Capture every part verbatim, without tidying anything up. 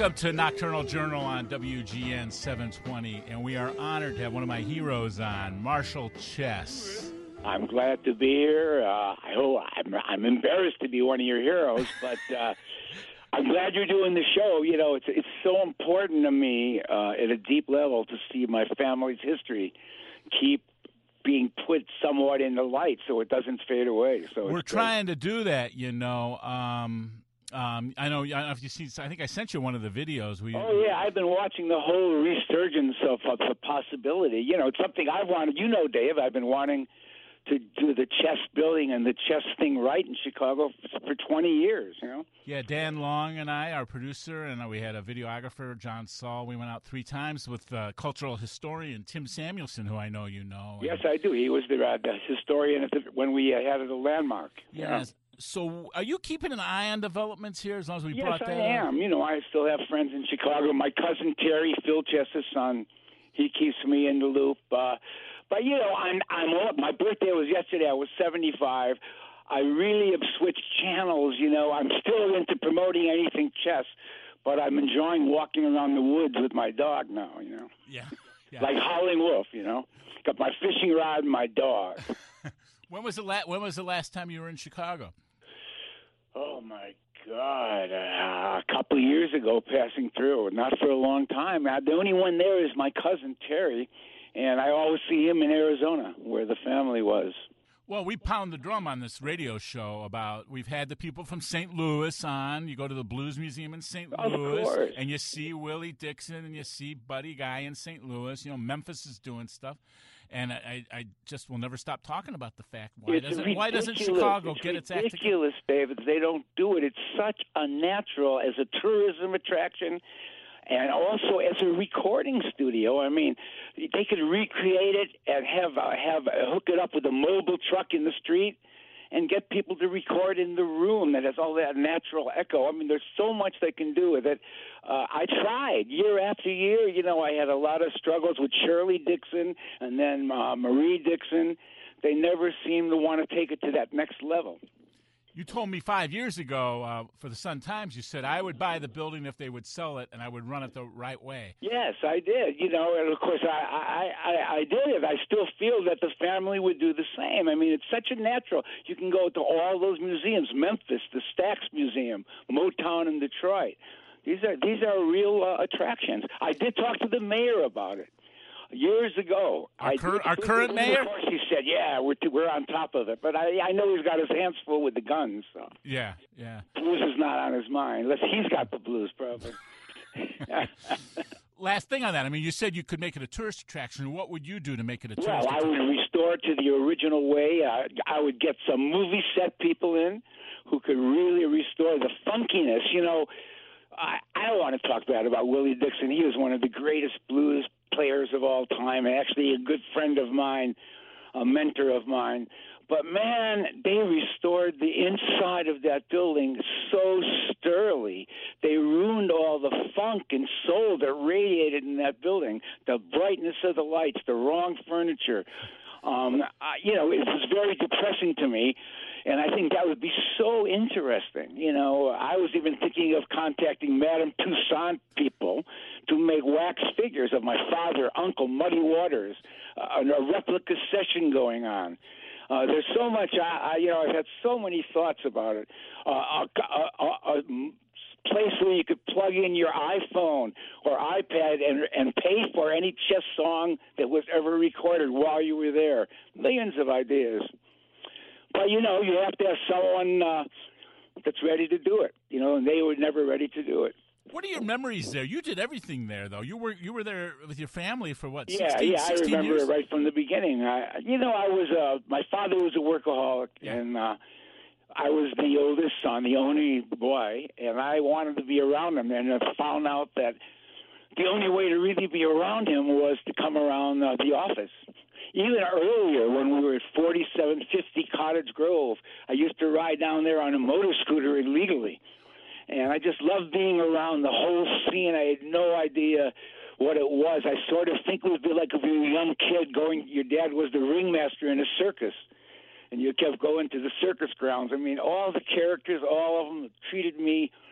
Welcome to Nocturnal Journal on W G N seven twenty, and we are honored to have one of my heroes on, Marshall Chess. I'm glad to be here. Uh, I hope I'm, I'm embarrassed to be one of your heroes, but uh, I'm glad you're doing the show. You know, it's it's so important to me uh, at a deep level to see my family's history keep being put somewhat in the light so it doesn't fade away. So we're trying to do that, you know. Um, um, I know. I don't know if you see. I think I sent you one of the videos. We, oh yeah, I've been watching the whole resurgence of, of the possibility. You know, it's something I've wanted. You know, Dave, I've been wanting to do the chess building and the chess thing right in Chicago for twenty years, you know? Yeah, Dan Long and I, our producer, and we had a videographer, John Saul. We went out three times with uh, cultural historian Tim Samuelson, who I know you know. Yes, I do. He was the, uh, the historian at the, when we uh, had it a landmark. Yes. So are you keeping an eye on developments here as long as we yes, brought that Yes, I am. up? You know, I still have friends in Chicago. My cousin Terry, Phil Chess's son, he keeps me in the loop. Uh, But, you know, I'm, I'm old. My birthday was yesterday. I was seventy-five. I really have switched channels, you know. I'm still into promoting anything chess, but I'm enjoying walking around the woods with my dog now, you know. Yeah. yeah. Like Howling Wolf, you know. Got my fishing rod and my dog. when was the la- When was the last time you were in Chicago? Oh, my God. Uh, a couple of years ago, passing through. Not for a long time. Uh, the only one there is my cousin, Terry. And I always see him in Arizona, where the family was. Well, we pound the drum on this radio show about, we've had the people from Saint Louis on. You go to the Blues Museum in Saint Louis, course. and you see Willie Dixon, and you see Buddy Guy in Saint Louis. You know, Memphis is doing stuff. And I, I just will never stop talking about the fact, why, it's doesn't, ridiculous. why doesn't Chicago it's get its act together? It's ridiculous, David. They don't do it. It's such a natural, as a tourism attraction, and also as a recording studio. I mean, they could recreate it and have uh, have uh, hook it up with a mobile truck in the street and get people to record in the room that has all that natural echo. I mean, there's so much they can do with it. Uh, I tried year after year. You know, I had a lot of struggles with Shirley Dixon and then uh, Marie Dixon. They never seemed to want to take it to that next level. You told me five years ago uh, for the Sun-Times, you said I would buy the building if they would sell it, and I would run it the right way. Yes, I did. You know, and of course, I, I, I, I did it. I still feel that the family would do the same. I mean, it's such a natural. You can go to all those museums, Memphis, the Stax Museum, Motown in Detroit. These are these are real uh, attractions. I did talk to the mayor about it. Years ago, our, I cur- our current mayor. Of course, he said, "Yeah, we're t- we're on top of it." But I, I know he's got his hands full with the guns. So yeah, yeah. Blues is not on his mind. Unless he's got the blues, probably. Last thing on that. I mean, you said you could make it a tourist attraction. What would you do to make it a tourist well, attraction? Well, I would restore it to the original way. Uh, I would get some movie set people in who could really restore the funkiness. You know, I, I don't want to talk bad about Willie Dixon. He was one of the greatest blues players of all time, and actually a good friend of mine, a mentor of mine. But, man, they restored the inside of that building so sturdily. They ruined all the funk and soul that radiated in that building, the brightness of the lights, the wrong furniture. Um, I, you know, it was very depressing to me, and I think that would be so interesting. You know, I was even thinking of contacting Madame Toussaint people to make wax figures of my father, Uncle Muddy Waters, uh, a replica session going on. Uh, there's so much, I, I, you know, I've had so many thoughts about it. Uh, a, a, a, a place where you could plug in your iPhone or iPad and and pay for any chess song that was ever recorded while you were there. Millions of ideas. But, you know, you have to have someone uh, that's ready to do it, you know, and they were never ready to do it. What are your memories there? You did everything there, though. You were you were there with your family for what? Yeah, sixteen, yeah, I remember years? it right from the beginning. I, you know, I was uh, my father was a workaholic, yeah. and uh, I was the oldest son, the only boy, and I wanted to be around him. And I found out that the only way to really be around him was to come around uh, the office. Even earlier, when we were at forty-seven fifty Cottage Grove, I used to ride down there on a motor scooter illegally. And I just loved being around the whole scene. I had no idea what it was. I sort of think it would be like if you were a young kid going, your dad was the ringmaster in a circus, and you kept going to the circus grounds. I mean, all the characters, all of them treated me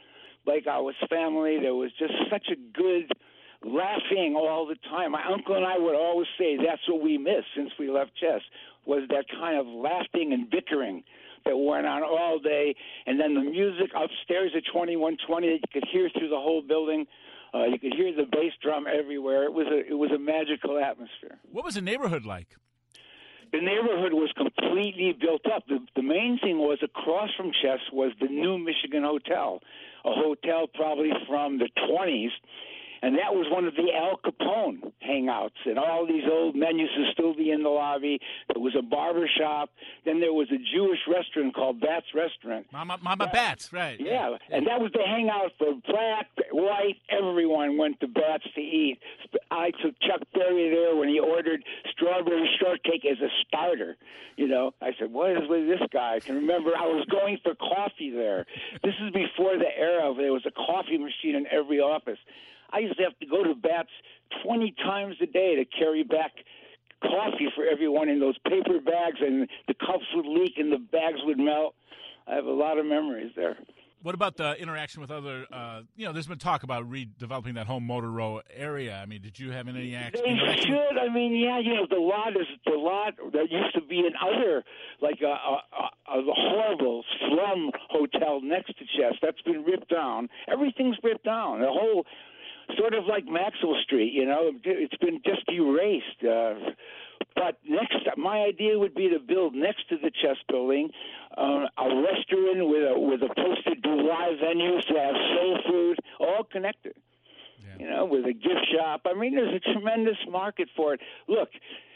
like I was family. There was just such a good laughing all the time. My uncle and I would always say that's what we missed since we left chess, was that kind of laughing and bickering that went on all day. And then the music upstairs at twenty-one twenty that you could hear through the whole building. Uh, you could hear the bass drum everywhere. It was a it was a magical atmosphere. What was the neighborhood like? The neighborhood was completely built up. The, the main thing was across from Chess was the New Michigan Hotel, a hotel probably from the twenties. And that was one of the Al Capone hangouts. And all these old men used to still be in the lobby. There was a barber shop. Then there was a Jewish restaurant called Bats Restaurant. Mama, Mama Bats, right. Yeah, yeah, and that was the hangout for black, white. Everyone went to Bats to eat. I took Chuck Berry there when he ordered strawberry shortcake as a starter. You know, I said, what is with this guy? I can remember I was going for coffee there. This is before the era where there was a coffee machine in every office. I used to have to go to Bats twenty times a day to carry back coffee for everyone in those paper bags, and the cups would leak and the bags would melt. I have a lot of memories there. What about the interaction with other, uh, you know, there's been talk about redeveloping that whole Motor Row area. I mean, did you have any action? They should. I mean, yeah, you know, the lot is the lot that used to be another, like a, a, a horrible slum hotel next to Chess. That's been ripped down. Everything's ripped down. The whole, sort of like Maxwell Street, you know, it's been just erased. Uh, but next, my idea would be to build next to the Chess building uh, a restaurant with a with a place to do live venues, to have soul food, all connected. Yeah. You know, with a gift shop. I mean, there's a tremendous market for it. Look,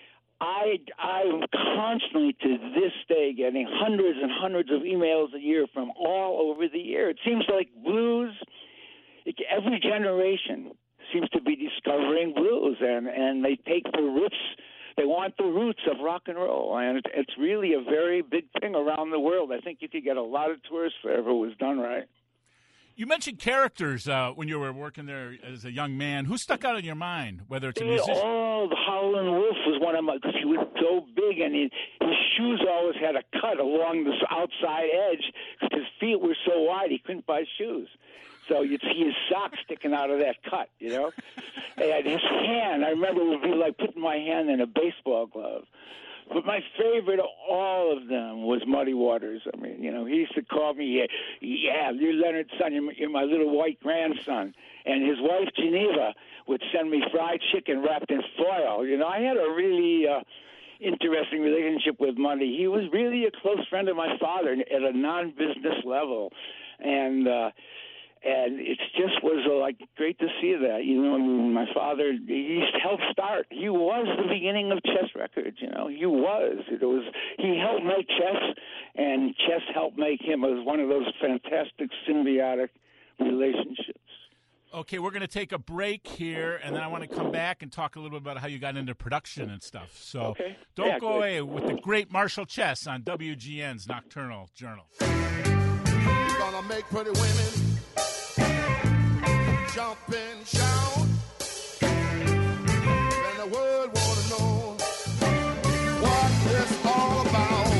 I I'm constantly to this day getting hundreds and hundreds of emails a year from all over the year. It seems like blues. Every generation seems to be discovering blues, and, and they take the roots. They want the roots of rock and roll, and it, it's really a very big thing around the world. I think you could get a lot of tourists there if it was done right. You mentioned characters uh, when you were working there as a young man. Who stuck out in your mind, whether it's a musician? Oh, the Howlin' Wolf was one of my, because he was so big, and he, his shoes always had a cut along the outside edge because his feet were so wide he couldn't buy shoes. So you'd see his sock sticking out of that cut, you know? And his hand, I remember it would be like putting my hand in a baseball glove. But my favorite of all of them was Muddy Waters. I mean, you know, he used to call me, yeah, you're Leonard's son, you're, you're my little white grandson. And his wife, Geneva, would send me fried chicken wrapped in foil. You know, I had a really uh, interesting relationship with Muddy. He was really a close friend of my father at a non-business level. And, uh, And it just was uh, like great to see that. You know, I mean, my father, he helped start. He was the beginning of Chess Records. You know, he was. It was. He helped make Chess, and Chess helped make him. It was one of those fantastic symbiotic relationships. Okay, we're going to take a break here, and then I want to come back and talk a little bit about how you got into production and stuff. So okay. don't yeah, go good. away with the great Marshall Chess on W G N's Nocturnal Journal. You're gonna make pretty women jump and shout, and the world wanna know what it's all about.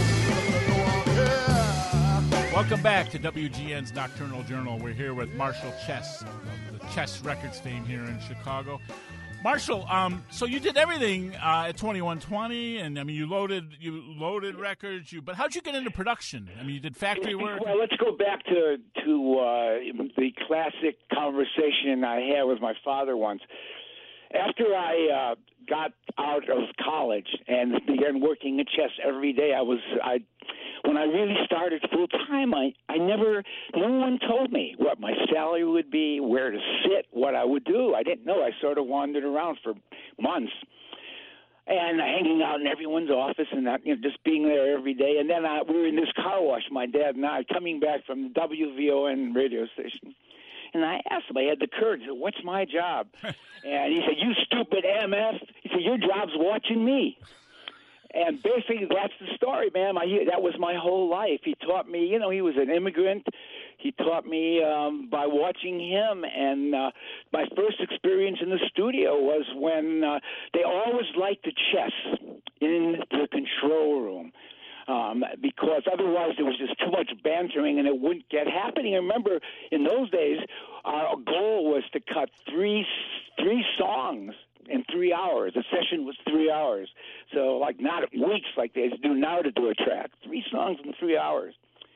Yeah. Welcome back to W G N's Nocturnal Journal. We're here with Marshall Chess of the Chess Records fame here in Chicago. Marshall, um, so you did everything uh, at twenty-one twenty, and I mean, you loaded you loaded records. You, but how'd you get into production? I mean, you did factory work. Well, let's go back to to uh, the classic conversation I had with my father once. After I uh, got out of college and began working at Chess every day, I was I. When I really started full time, I, I never, no one told me what my salary would be, where to sit, what I would do. I didn't know. I sort of wandered around for months and hanging out in everyone's office and not, you know, just being there every day. And then I, we were in this car wash, my dad and I, coming back from the W V O N radio station. And I asked him, I had the courage, I said, what's my job? And he said, you stupid M F. He said, your job's watching me. And basically, that's the story, man. My, that was my whole life. He taught me, you know, he was an immigrant. He taught me um, by watching him. And uh, my first experience in the studio was when uh, they always liked the chess in the control room. Um, because otherwise there was just too much bantering and it wouldn't get happening. And remember, in those days, our goal was to cut three three songs in three hours. The session was three hours. So, like, not weeks like they do now to do a track. Three songs in three hours.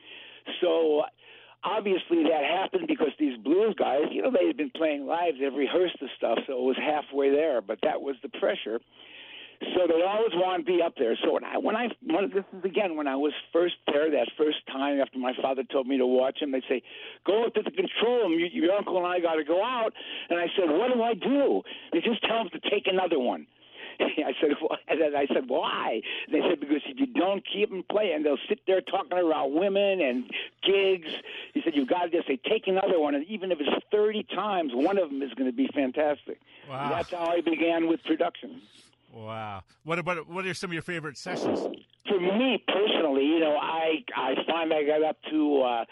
So, obviously that happened because these blues guys, you know, they had been playing live. They've rehearsed the stuff, so it was halfway there. But that was the pressure. So they always want to be up there. So when I, when I, when, this is again when I was first there, that first time after my father told me to watch him, they'd say, "Go up to the control room. Your, your uncle and I got to go out." And I said, "What do I do?" They just tell him to take another one. I said, and then I said, "Why?" They said, "Because if you don't keep them playing, they'll sit there talking around women and gigs." He said, "You got to just say, take another one, and even if it's thirty times, one of them is going to be fantastic." Wow. That's how I began with production. Wow. What about what are some of your favorite sessions? For me personally, you know, I I find I got up to uh,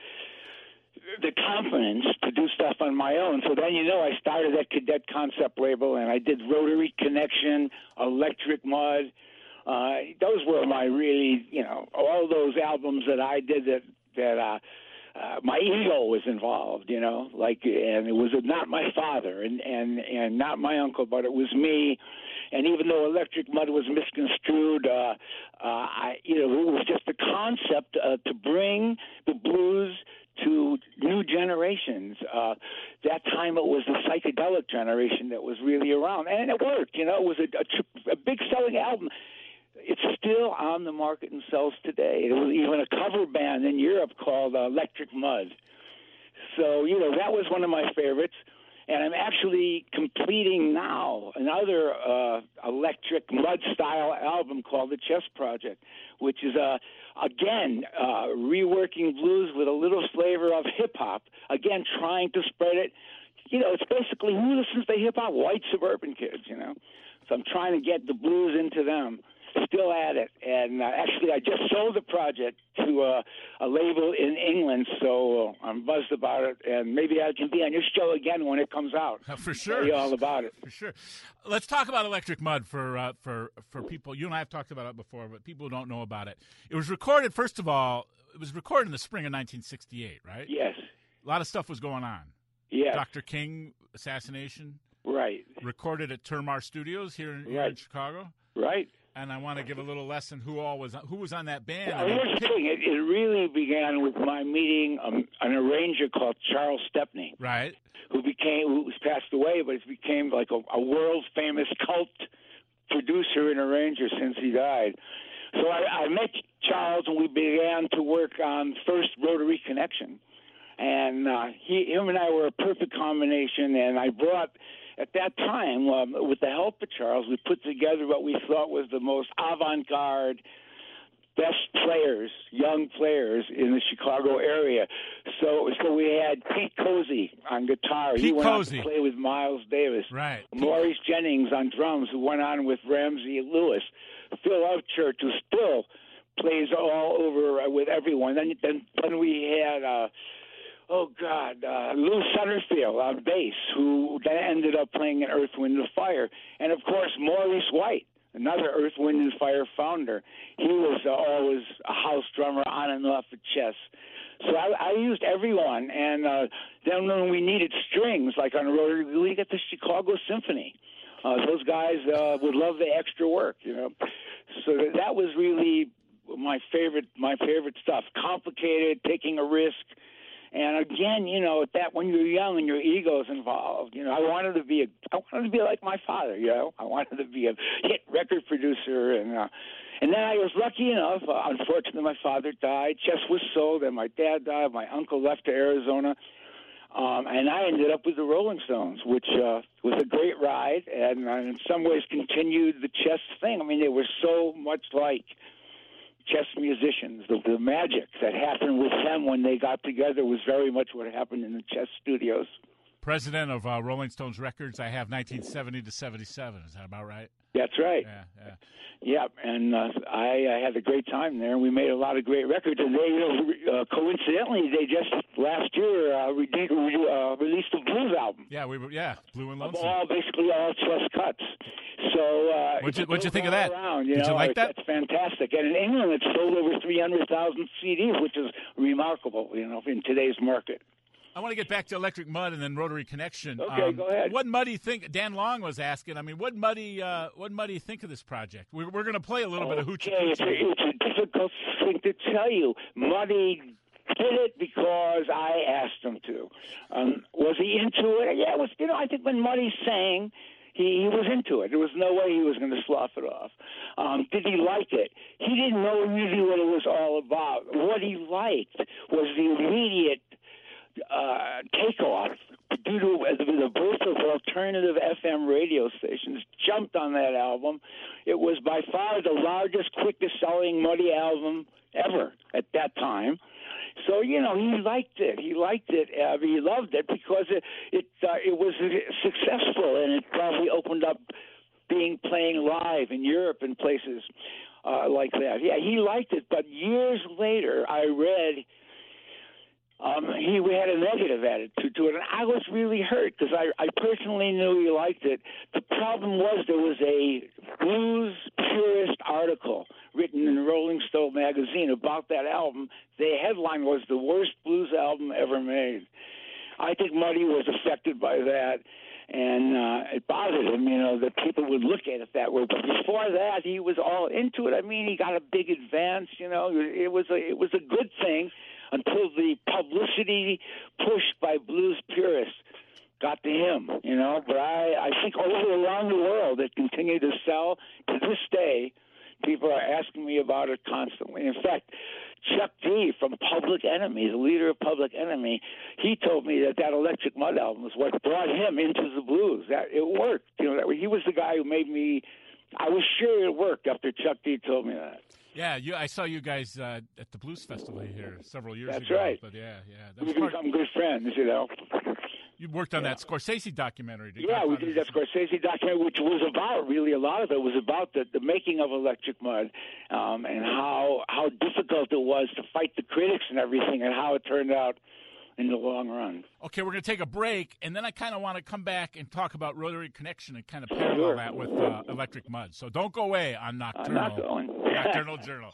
the confidence to do stuff on my own. So then, you know, I started that Cadet Concept label, and I did Rotary Connection, Electric Mud. Uh, those were my really, you know, all those albums that I did that that uh, uh, my ego was involved, you know, like, and it was not my father and and and not my uncle, but it was me. And even though Electric Mud was misconstrued, uh, uh, I, you know, it was just the concept uh, to bring the blues to new generations. Uh, that time it was the psychedelic generation that was really around, and it worked. You know, it was a, a, a big selling album. It's still on the market and sells today. There was even a cover band in Europe called uh, Electric Mud. So, you know, that was one of my favorites. And I'm actually completing now another uh, Electric Mud-style album called The Chess Project, which is, uh, again, uh, reworking blues with a little flavor of hip-hop, again, trying to spread it. You know, it's basically who listens to hip-hop? White suburban kids, you know. So I'm trying to get the blues into them. Still at it. And uh, actually, I just sold the project to uh, a label in England, so uh, I'm buzzed about it. And maybe I can be on your show again when it comes out. Uh, for sure. Tell you all about it. For sure. Let's talk about Electric Mud for, uh, for, for people. You and I have talked about it before, but people who don't know about it. It was recorded, first of all, it was recorded in the spring of nineteen sixty-eight, right? Yes. A lot of stuff was going on. Yes. Doctor King assassination. Right. Recorded at Termar Studios here in, here right. in Chicago. Right. And I want to give a little lesson who all was who was on that band. Well, here's the thing. It, it really began with my meeting um, an arranger called Charles Stepney. Right. Who became, who was passed away, but he became like a, a world-famous cult producer and arranger since he died. So I, I met Charles, and we began to work on first Rotary Connection. And uh, he, him and I were a perfect combination, and I brought... At that time, um, with the help of Charles, we put together what we thought was the most avant-garde, best players, young players in the Chicago area. So so we had Pete Cozy on guitar. Pete he went Cozy. on to play with Miles Davis. Right. Maurice Jennings on drums, who went on with Ramsey Lewis. Phil Upchurch, who still plays all over uh, with everyone. Then, then, then we had... Uh, Oh, God, uh, Lou Sutterfield on bass, who then ended up playing in Earth, Wind, and Fire. And, of course, Maurice White, another Earth, Wind, and Fire founder. He was uh, always a house drummer on and off of Chess. So I, I used everyone. And uh, then when we needed strings, like on Rotary, we got the Chicago Symphony. Uh, those guys uh, would love the extra work, you know. So that was really my favorite, my favorite stuff. Complicated, taking a risk. And again, you know, that when you're young and your ego's involved, you know, I wanted to be a, I wanted to be like my father, you know, I wanted to be a hit record producer, and uh, and then I was lucky enough. Uh, unfortunately, my father died. Chess was sold, and my dad died. My uncle left to Arizona, um, and I ended up with the Rolling Stones, which uh, was a great ride, and uh, in some ways continued the Chess thing. I mean, they were so much like Chess musicians. The, the magic that happened with them when they got together was very much what happened in the Chess studios. President of uh, Rolling Stones Records, I have nineteen seventy to seventy-seven. Is that about right? That's right. Yeah, yeah. Yeah, and uh, I, I had a great time there, and we made a lot of great records. And they, you know, uh, coincidentally, they just last year uh, re- re- uh, released the blues album. Yeah, we were. Yeah, Blue and Of Lonesome. all basically all Chess cuts. So uh, What'd you- it what'd you goes think of all that? Around, you Did you know, like it- that? That's fantastic. And in England, it's sold over three hundred thousand C Ds, which is remarkable, you know, in today's market. I want to get back to Electric Mud and then Rotary Connection. Okay, go ahead. What mud do you think? Dan Long was asking. I mean, what mud do you, uh, what mud do you think of this project? We're, we're going to play a little bit of hoochie Okay, it's a, coochie. it's a difficult thing to tell you. Muddy did it because I asked him to. Um, was he into it? Yeah, it was. You know, I think when Muddy sang, he, he was into it. There was no way he was going to slough it off. Um, did he like it? He didn't know really what it was all about. What he liked was the immediate uh, takeoff due to the, the birth of alternative F M radio stations. Jumped on that album. It was by far the largest, quickest-selling Muddy album ever at that time. So, you know, he liked it. He liked it. Uh, he loved it because it it, uh, it was successful, and it probably opened up being playing live in Europe and places uh, like that. Yeah, he liked it. But years later, I read um, he had a negative attitude to it, and I was really hurt because I, I personally knew he liked it. The problem was there was a blues purist article written in Rolling Stone magazine about that album. The headline was the worst blues album ever made. I think Muddy was affected by that, and uh, it bothered him, you know, that people would look at it that way. But before that, he was all into it. I mean, he got a big advance, you know. It was a, it was a good thing until the publicity pushed by blues purists got to him, you know. But I, I think over around the world, it continued to sell to this day. People are asking me about it constantly. In fact, Chuck D from Public Enemy, the leader of Public Enemy, he told me that that Electric Mud album was what brought him into the blues. That it worked. You know, that he was the guy who made me. I was sure it worked after Chuck D told me that. Yeah, you, I saw you guys uh, at the Blues Festival here several years That's ago. right. But yeah, yeah. That We've was part, become good friends, you know. you worked on Yeah. that Scorsese documentary. The Yeah, we Godfather. did that Scorsese documentary, which was about, really, a lot of it was about the, the making of Electric Mud um, and how how difficult it was to fight the critics and everything and how it turned out in the long run. Okay, we're going to take a break, and then I kind of want to come back and talk about Rotary Connection and kind of parallel Sure. that with uh, Electric Mud. So don't go away on Nocturnal, I'm not going. Nocturnal Journal.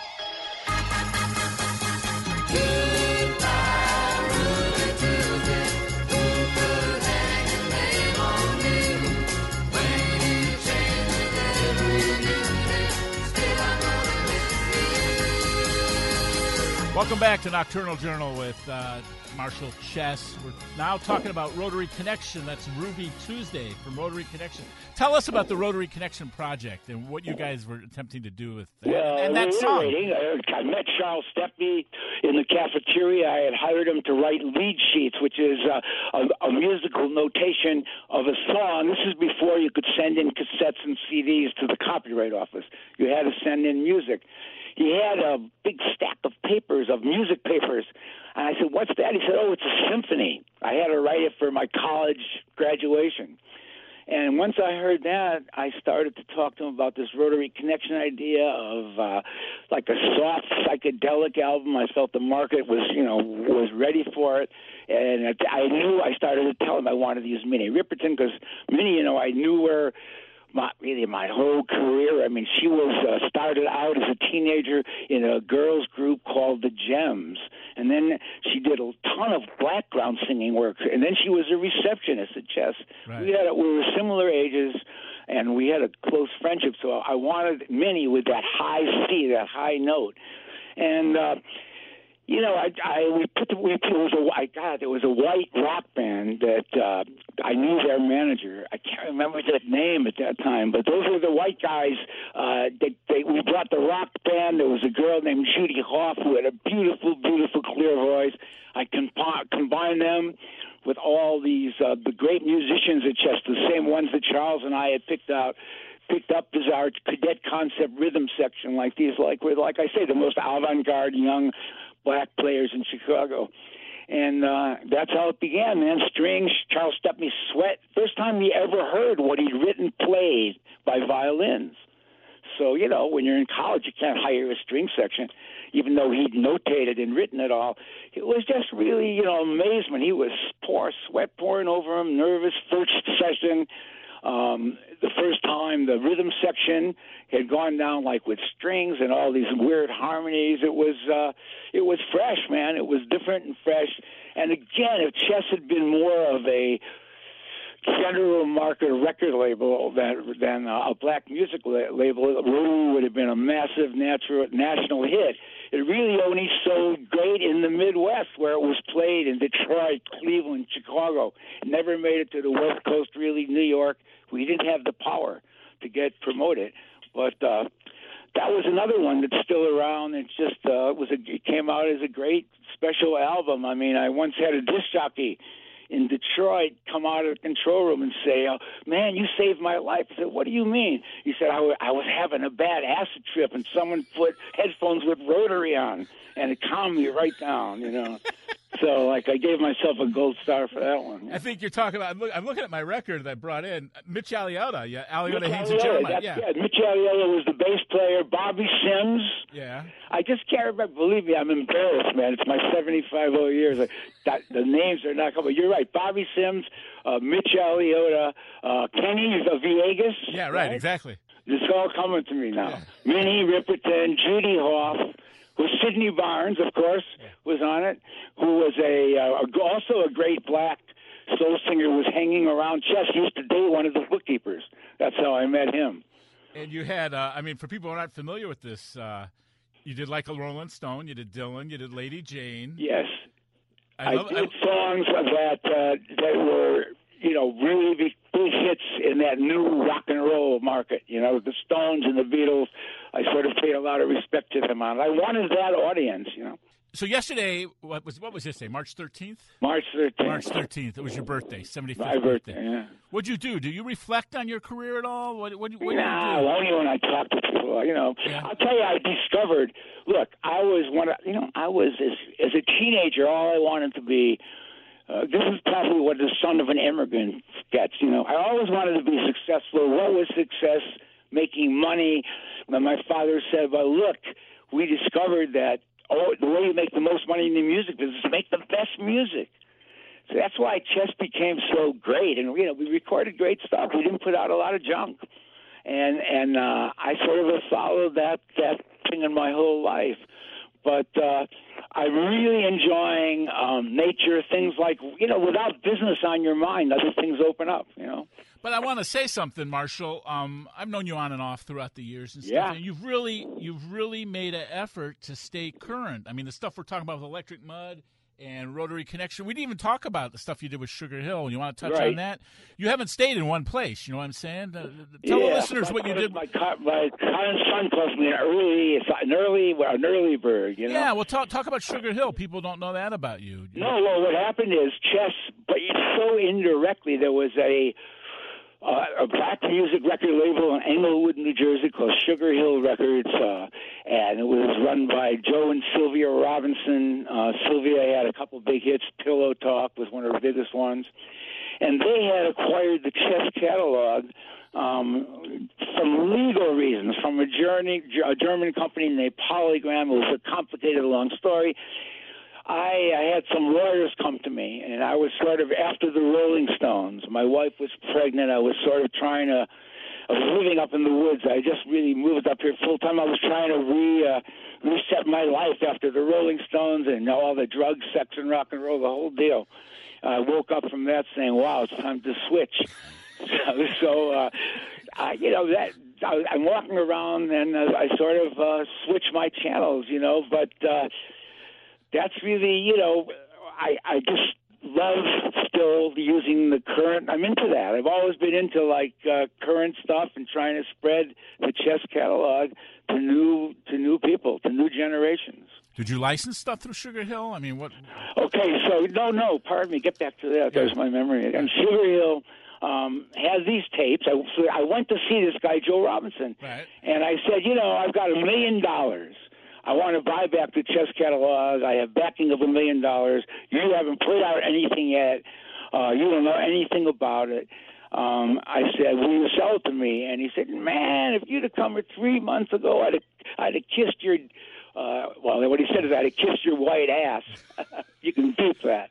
Welcome back to Nocturnal Journal with uh, Marshall Chess. We're now talking about Rotary Connection. That's Ruby Tuesday from Rotary Connection. Tell us about the Rotary Connection project and what you guys were attempting to do with that. Well, and that song. reiterating, I met Charles Stepney in the cafeteria. I had hired him to write lead sheets, which is uh, a, a musical notation of a song. This is before you could send in cassettes and C Ds to the Copyright Office. You had to send in music. He had a big stack of papers, of music papers. And I said, what's that? He said, oh, it's a symphony. I had to write it for my college graduation. And once I heard that, I started to talk to him about this Rotary Connection idea of uh, like a soft psychedelic album. I felt the market was, you know, was ready for it. And I knew, I started to tell him I wanted to use Minnie Riperton because Minnie, you know, I knew her my, really my whole career. I mean, she was uh, started out as a teenager in a girls group called the Gems, and then she did a ton of background singing work, and then she was a receptionist at Chess. Right. We had a, we were similar ages, and we had a close friendship. So I wanted Minnie with that high C, that high note, and. Uh, You know, I, I we put the, we, it was a I God, it was a white rock band that uh, I knew their manager. I can't remember the name at that time, but those were the white guys. Uh, they, they we brought the rock band. There was a girl named Judy Hoff who had a beautiful, beautiful, clear voice. I comp- combined them with all these uh, the great musicians at Chess, the same ones that Charles and I had picked out. Picked up as our cadet concept rhythm section, like these, like like I say, the most avant-garde young black players in Chicago. And uh, that's how it began, man. Strings, Charles Stepney, Sweat. First time he ever heard what he'd written played by violins. So, you know, when you're in college, you can't hire a string section, even though he'd notated and written it all. It was just really, you know, amazement. He was poor, sweat pouring over him, nervous, first session. Um, the first time the rhythm section had gone down like with strings and all these weird harmonies. It was uh, it was fresh, man. It was different and fresh. And again, if Chess had been more of a general market record label than than a black music la- label, it really would have been a massive natural national hit. It really only sold great in the Midwest, where it was played in Detroit, Cleveland, Chicago. It never made it to the West Coast, really, New York. We didn't have the power to get promoted. But uh, that was another one that's still around. It just uh, was a, it came out as a great special album. I mean, I once had a disc jockey in Detroit come out of the control room and say, oh, man, you saved my life. I said, what do you mean? He said, I, w- I was having a bad acid trip, and someone put headphones with rotary on, and it calmed me right down, you know. So, like, I gave myself a gold star for that one. I think you're talking about, look, I'm looking at my record that I brought in, Mitch Aliotta, yeah, Aliotta, Mitch Haynes, and Jeremiah. Yeah. yeah, Mitch Aliotta was the bass player. Bobby Sims. Yeah. I just can't remember. Believe me, I'm embarrassed, man. It's my seventy-five oh years. I, that, the names are not coming. You're right. Bobby Sims, uh, Mitch Aliotta, uh, Kenny Villegas. Yeah, right, right, exactly. It's all coming to me now. Yeah. Minnie Riperton, Judy Hoff, who Sidney Barnes, of course, yeah. was on it, who was a uh, also a great black soul singer, was hanging around Chess. He used to date one of the bookkeepers. That's how I met him. And you had, uh, I mean, for people who are not familiar with this, uh, you did like a Rolling Stone, you did Dylan, you did Lady Jane. Yes. I, I love, did I, songs that, uh, that were, you know, really big, big hits in that new rock and roll market. You know, the Stones and the Beatles, I sort of paid a lot of respect to them on. I wanted that audience, you know. So yesterday, what was what was yesterday? March thirteenth? March thirteenth. March thirteenth. It was your birthday, seventy-fifth My birthday, birthday. Yeah. What'd you do? Do you reflect on your career at all? What, what, what nah, do you do? only when I talk to people. You know, yeah. I'll tell you, I discovered. Look, I was one. Of, you know, I was as as a teenager. All I wanted to be. Uh, this is probably what the son of an immigrant gets. You know, I always wanted to be successful. What was success? Making money. When my father said, "Well, look, we discovered that." Oh, the way you make the most money in the music business is make the best music. So that's why Chess became so great. And, you know, we recorded great stuff. We didn't put out a lot of junk. And and uh, I sort of have followed that, that thing in my whole life. But uh, I'm really enjoying um, nature, things like, you know, without business on your mind, other things open up, you know. But I want to say something, Marshall. Um, I've known you on and off throughout the years and stuff. Yeah. And you've really, you've really made an effort to stay current. I mean, the stuff we're talking about with Electric Mud and Rotary Connection. We didn't even talk about the stuff you did with Sugar Hill. You want to touch right. on that? You haven't stayed in one place. You know what I'm saying? Uh, tell yeah, the listeners what you did. My, my current son calls me an early, an early, an early bird. You know. Yeah. Well, talk talk about Sugar Hill. People don't know that about you. No. Well, what happened is Chess, but so indirectly, there was a. Uh, a black music record label in Englewood, New Jersey called Sugar Hill Records, uh, and it was run by Joe and Sylvia Robinson. Uh, Sylvia had a couple big hits. Pillow Talk was one of her biggest ones. And they had acquired the Chess catalog um, from legal reasons, from a, journey, a German company named Polygram. It was a complicated, long story. I, I had some lawyers come to me, and I was sort of after the Rolling Stones. My wife was pregnant. I was sort of trying to, I was living up in the woods. I just really moved up here full time. I was trying to re, uh, reset my life after the Rolling Stones and all the drugs, sex, and rock and roll, the whole deal. I woke up from that saying, wow, it's time to switch. so, so uh, I, you know, that I, I'm walking around, and uh, I sort of uh, switch my channels, you know, but... Uh, That's really, you know, I, I just love still using the current. I'm into that. I've always been into, like, uh, current stuff and trying to spread the Chess catalog to new to new people, to new generations. Did you license stuff through Sugar Hill? I mean, what? Okay, so, no, no, pardon me. Get back to that. There's yeah. my memory again. Sugar Hill um, has these tapes. I, so I went to see this guy, Joe Robinson, right. and I said, you know, I've got a million dollars. I want to buy back the Chess catalog. I have backing of a million dollars. You haven't put out anything yet. Uh, you don't know anything about it. um, I said, will you sell it to me? And he said, man, if you'd have come here three months ago, I'd have, I'd have kissed your, uh, well, what he said is I'd have kissed your white ass. You can beat that.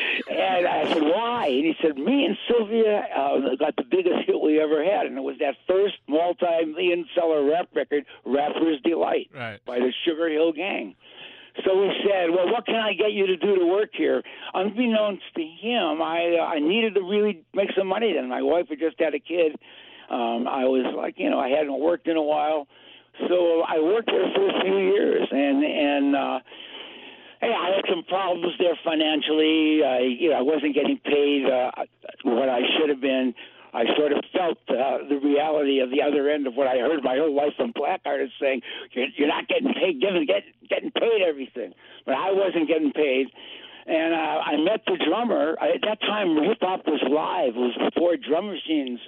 And I said, why? And he said, me and Sylvia uh, got the biggest hit we ever had, and it was that first multi-million seller rap record, Rapper's Delight, right, by the Sugar Hill Gang. So we said, well, what can I get you to do to work here? Unbeknownst to him, I uh, I needed to really make some money then. My wife had just had a kid. Um, I was like, you know, I hadn't worked in a while. So I worked there for a few years. And, and uh, hey, I had some problems there financially. I, you know, I wasn't getting paid uh, what I should have been. I sort of felt uh, the reality of the other end of what I heard my whole life from black artists saying, you're, you're not getting paid, getting, getting paid everything. But I wasn't getting paid. And uh, I met the drummer. I, at that time, hip-hop was live. It was before drum machines.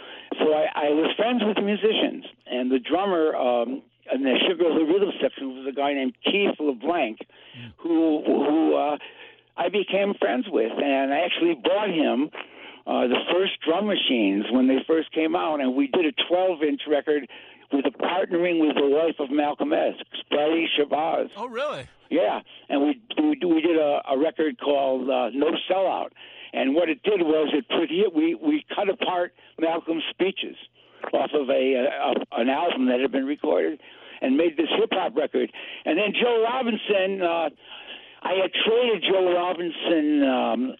So I, I was friends with musicians. And the drummer um, in the Sugar Hill Rhythm section was a guy named Keith LeBlanc, who, who uh, I became friends with. And I actually bought him Uh, the first drum machines when they first came out, and we did a twelve-inch record with a partnering with the wife of Malcolm X, Betty Shabazz. Oh, really? Yeah, and we we, we did a, a record called uh, No Sellout, and what it did was it put here we we cut apart Malcolm's speeches off of a, a an album that had been recorded, and made this hip hop record. And then Joe Robinson, uh, I had traded Joe Robinson. Um,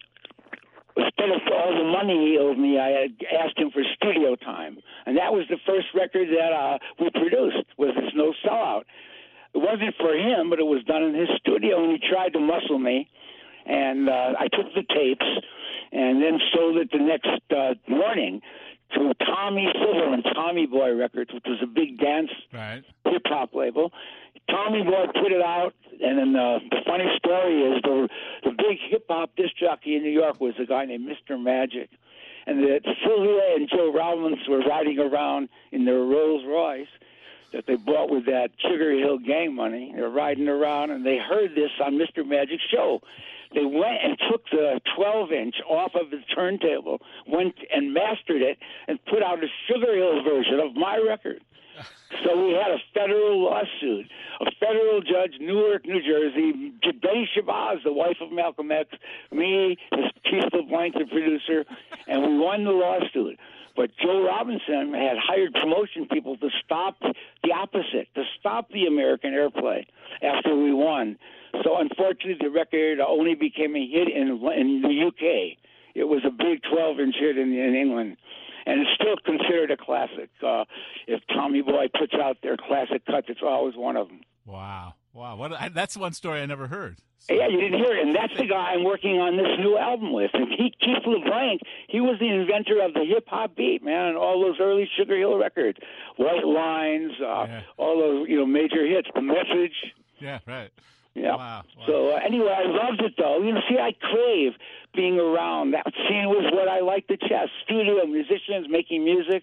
Instead of all the money he owed me, I had asked him for studio time. And that was the first record that uh, we produced, was this No Sellout. It wasn't for him, but it was done in his studio, and he tried to muscle me. And uh, I took the tapes and then sold it the next uh, morning to Tommy Silver and Tommy Boy Records, which was a big dance right. hip-hop label. Tommy Boy put it out, and then uh, the funny story is the the big hip-hop disc jockey in New York was a guy named Mister Magic. And the, Sylvia and Joe Rollins were riding around in their Rolls Royce that they bought with that Sugar Hill Gang money. They were riding around, and they heard this on Mister Magic's show. They went and took the twelve-inch off of the turntable, went and mastered it, and put out a Sugar Hill version of my record. So we had a federal lawsuit. A federal judge, Newark, New Jersey, Betty Shabazz, the wife of Malcolm X, me, Keith LeBlanc, the producer, and we won the lawsuit. But Joe Robinson had hired promotion people to stop the opposite, to stop the American airplay after we won. So unfortunately, the record only became a hit in in the U K. It was a big twelve-inch hit in, in England. And it's still considered a classic. Uh, if Tommy Boy puts out their classic cuts, it's always one of them. Wow. Wow. What? I, that's one story I never heard. So. Yeah, you didn't hear it. And that's the guy I'm working on this new album with. And he, Keith LeBlanc, he was the inventor of the hip-hop beat, man, and all those early Sugar Hill records. White Lines, uh, yeah. all those you know major hits, The Message. Yeah, right. Yeah. Wow. wow. So uh, anyway, I loved it though. You know, see, I crave being around. That scene was what I liked the Chess studio, musicians making music,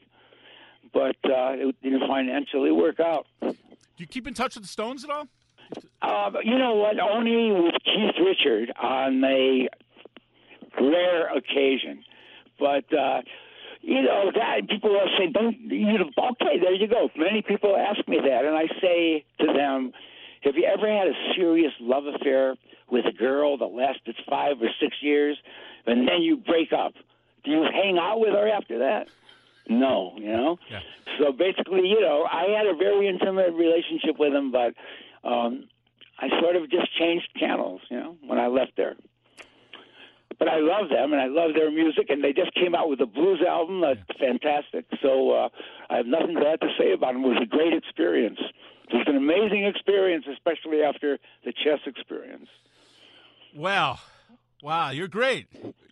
but uh, it didn't financially work out. Do you keep in touch with the Stones at all? Uh, you know what? Only with Keith Richard on a rare occasion, but. Uh, You know, that people will say, don't, you know, okay, there you go. Many people ask me that, and I say to them, have you ever had a serious love affair with a girl that lasted five or six years, and then you break up? Do you hang out with her after that? No, you know? Yeah. So basically, you know, I had a very intimate relationship with him, but um, I sort of just changed channels, you know, when I left there. But I love them, and I love their music, and they just came out with a blues album that's yeah. fantastic. So uh, I have nothing bad to say about them. It was a great experience. It was an amazing experience, especially after the Chess experience. Well, wow, you're great.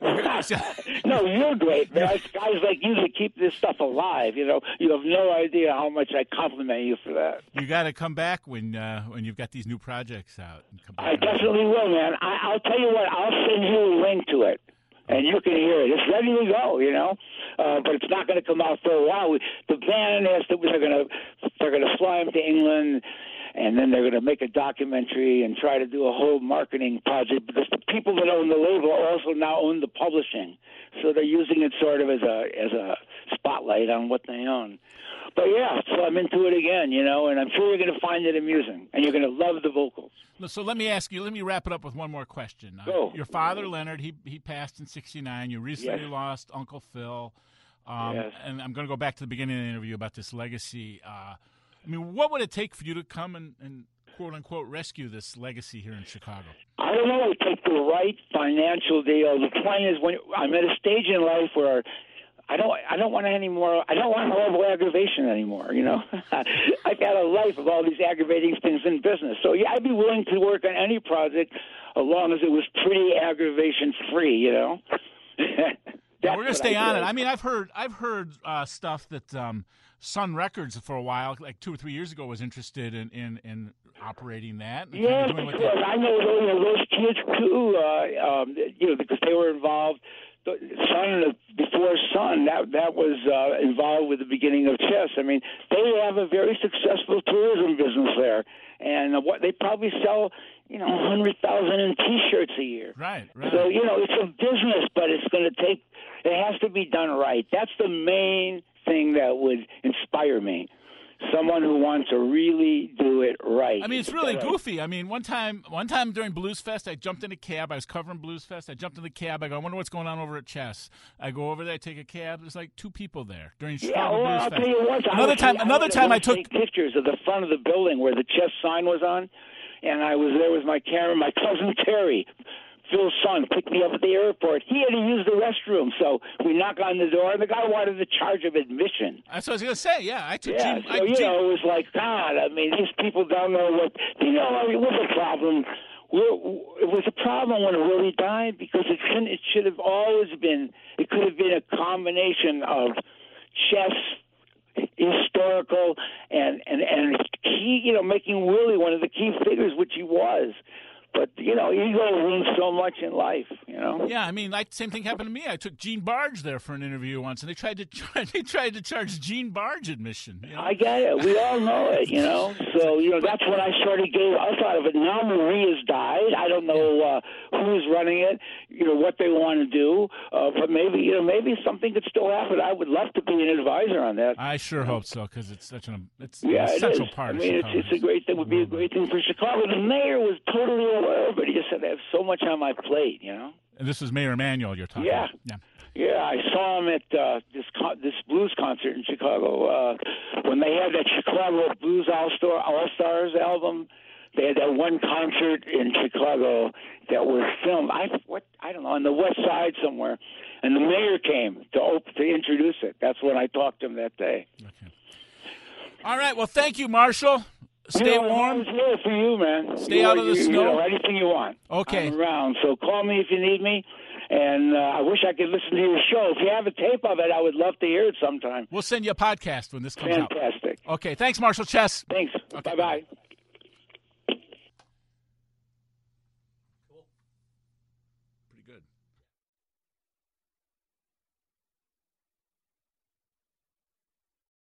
No, you're great, man. It's guys like you that keep this stuff alive. You know, you have no idea how much I compliment you for that. You got to come back when uh, when you've got these new projects out. And come back I definitely will, man. I, I'll tell you what. I'll send you a link to it, and you can hear it. It's ready to go, you know, uh, but it's not going to come out for a while. We, the band asked that they're going to they're going to fly them to England. and then they're going to make a documentary and try to do a whole marketing project because the people that own the label also now own the publishing, so they're using it sort of as a as a spotlight on what they own. But yeah, so I'm into it again, you know, and I'm sure you're going to find it amusing, and you're going to love the vocals. So let me ask you, let me wrap it up with one more question. Uh, Go. Your father, Leonard, he he passed in sixty-nine. You recently Yes. lost Uncle Phil. Um, Yes. And I'm going to go back to the beginning of the interview about this legacy. Uh, I mean, what would it take for you to come and, and quote-unquote rescue this legacy here in Chicago? I don't know. It takes the right financial deal. The point is, when I'm at a stage in life where I don't, I don't want any more. I don't want horrible aggravation anymore. You know, I've had a life of all these aggravating things in business. So yeah, I'd be willing to work on any project as long as it was pretty aggravation free. You know. Yeah, we're gonna stay on did. it. I mean, I've heard I've heard uh, stuff that um, Sun Records for a while, like two or three years ago, was interested in in, in operating that. And Yeah, kind of doing what because they- I know, you know those kids too. Uh, um, you know, because they were involved. The Sun before Sun, that that was uh, involved with the beginning of chess. I mean, they have a very successful tourism business there, and uh, what they probably sell, you know, a hundred thousand in T-shirts a year. Right, right. So you know, it's a business, but it's going to take. It has to be done right. That's the main thing that would inspire me. Someone who wants to really do it right. I mean, it's really goofy. I mean, one time, one time during Blues Fest, I jumped in a cab. I was covering Blues Fest. I jumped in the cab. I go, I wonder what's going on over at Chess. I go over there, I take a cab. There's like two people there during Yeah, Chicago well, Blues I'll Fest. tell you what. Another I was, time, I another was time, I able to took. take pictures of the front of the building where the Chess sign was on, and I was there with my camera. My cousin Terry, Phil's son, picked me up at the airport. He had to use the restroom, so we knock on the door, and the guy wanted the charge of admission. That's what I was gonna say. Yeah, I took. Yeah, Gene, so I, you Gene, know, it was like God. I mean, these people don't know what. You know, I mean, what's the problem? We're, it was a problem when Willie died because it shouldn't. It should have always been. It could have been a combination of chess, historical, and and and key. You know, making Willie one of the key figures, which he was. But, you know, ego ruins so much in life, you know? Yeah, I mean, like same thing happened to me. I took Gene Barge there for an interview once, and they tried to char- they tried to charge Gene Barge admission. You know? I get it. We all know it, you know? So, you know, that's what I sort of gave. I thought of it. Now Maria's died. I don't know uh, who's running it, you know, what they want to do. Uh, but maybe, you know, maybe something could still happen. I would love to be an advisor on that. I sure hope so, because it's such an it's Yeah, an it essential is. part I of mean, it's, Chicago. it's a great thing. Would be a great thing for Chicago. The mayor was totally aware of it. He just said, I have so much on my plate, you know? And this is Mayor Emanuel you're talking Yeah. about. Yeah. Yeah, I saw him at uh, this con- this blues concert in Chicago uh, when they had that Chicago Blues All Star All Stars album. They had that one concert in Chicago that was filmed. I what I don't know on the West Side somewhere, and the mayor came to op- to introduce it. That's when I talked to him that day. Okay. All right. Well, thank you, Marshall. Stay you know, warm. I'm here for you, man. Stay you, out of the you, snow. You know, anything you want. Okay. I'm around, so call me if you need me. And uh, I wish I could listen to your show. If you have a tape of it, I would love to hear it sometime. We'll send you a podcast when this comes out. Fantastic. Okay. Thanks, Marshall Chess. Thanks. Okay. Bye-bye. Pretty good.